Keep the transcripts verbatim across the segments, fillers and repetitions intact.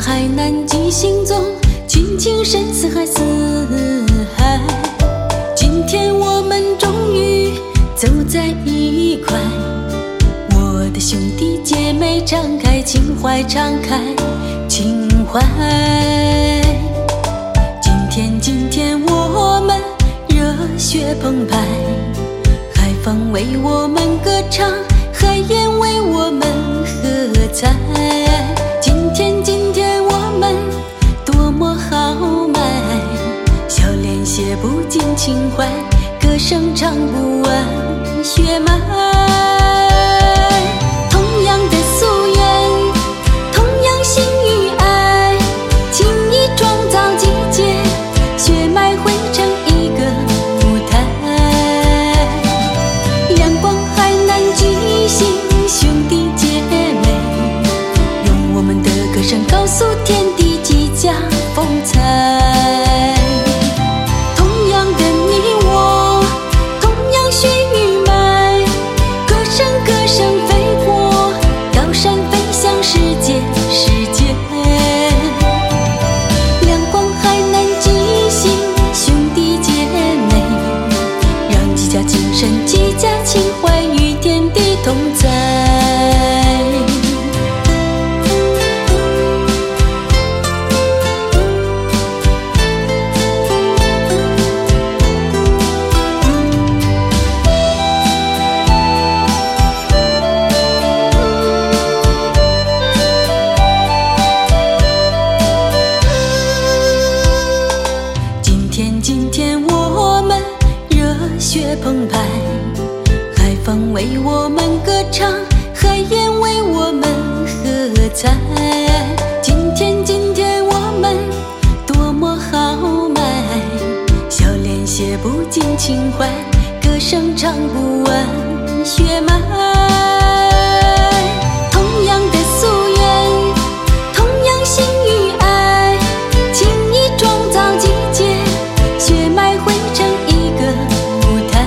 海难即行踪，亲情深似海似海。今天我们终于走在一块，我的兄弟姐妹敞开情怀，敞开情怀。今天今天我们热血澎湃，海风为我们歌唱，海燕为我们喝彩。今天今天我们多么豪迈，笑脸写不尽情怀，歌声唱不完血脉。同样的夙愿，同样心与爱，情谊创造季节，血脉汇成一个舞台。阳光海南举行，兄弟姐妹，用我们的歌声告诉天地，即将风采。同样的你我，同样血与脉，歌声歌声飞过高山，飞向世界世界。阳光海南举行，兄弟姐妹，让几家精神几家情怀与天地同在。今天我们热血澎湃，海风为我们歌唱，海燕为我们喝彩。今天今天我们多么豪迈，笑脸写不尽情怀，歌声唱不完血脉。同样的夙愿，同样心与爱，情谊创造季节，血脉汇成一个舞台。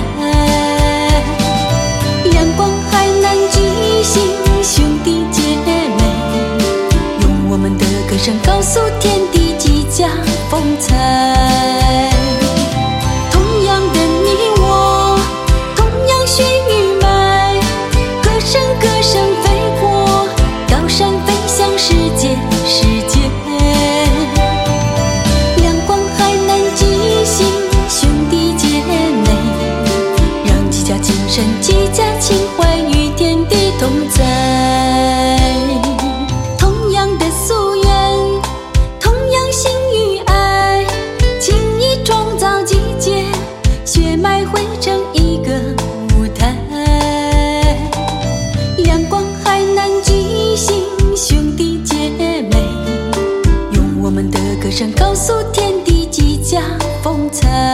阳光海南举行，兄弟姐妹，用我们的歌声告诉天地，即将风采。同样的你我，同样血与脉，歌声歌声飞过高山，飞向世界世界。阳光海南举行，兄弟姐妹，让几家精神几家情怀与天地同在。同样的夙愿，同样心与爱，情谊创造季节，血脉汇成一个舞台。阳光海南举行，兄弟姐妹，用我们的歌声告诉天地，即将风采。